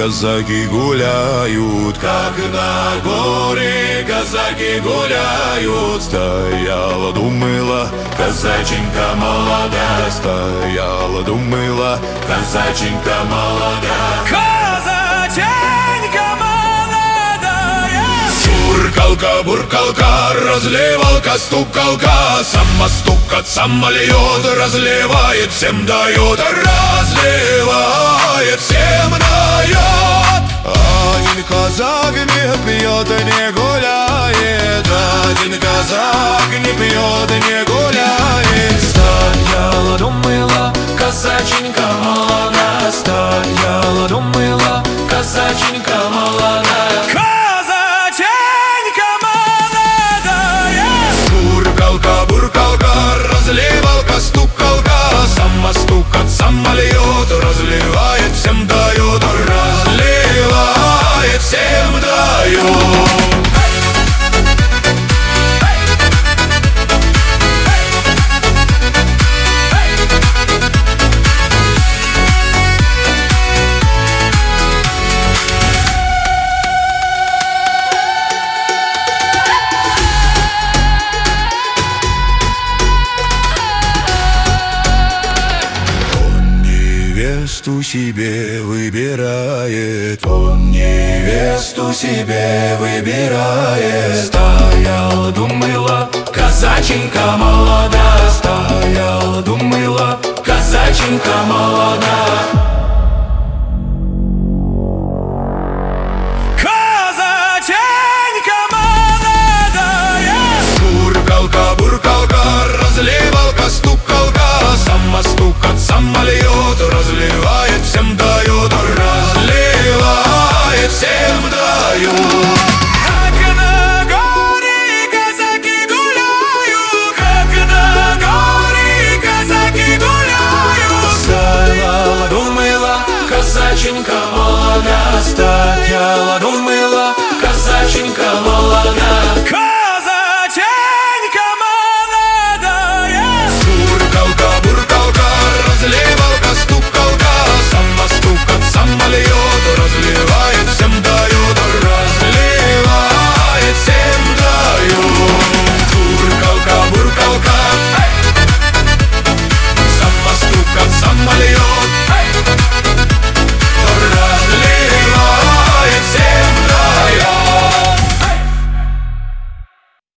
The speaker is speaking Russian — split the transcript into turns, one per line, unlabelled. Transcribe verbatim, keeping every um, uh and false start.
казаки гуляют, как на горе казаки гуляют. Стояла, думала, казаченька молода, стояла, думала, казаченька молода.
Казаченька молодая!
Буркалка, буркалка, разливалка, стукалка, сама стукат, сама льет, разливает, всем дает, разливает, всем дает. Один казак не пьет, не гуляет, один казак не пьет, не гуляет.
Стояла, думала, казаченька молода, стояла, думала, казаченька молодая. Казаченька молодая!
Буркалка, буркалка, разливалка, стукалка, сама стукат, сама льет, разливает, всем дает, разливает, всем дает. Невесту себе выбирает, он невесту себе выбирает.
Стояла, думала, казаченька молода, стояла, думала, казаченька молода. Казаченька молодая!
Буркалка, буркалка, разливалка, стукалка, сама стукат, сама льет, разливает, всем дает, разливает, всем дает.
Как на горе казаки гуляют, как на горе казаки гуляют. Стояла, думала, казаченька молода, стояла,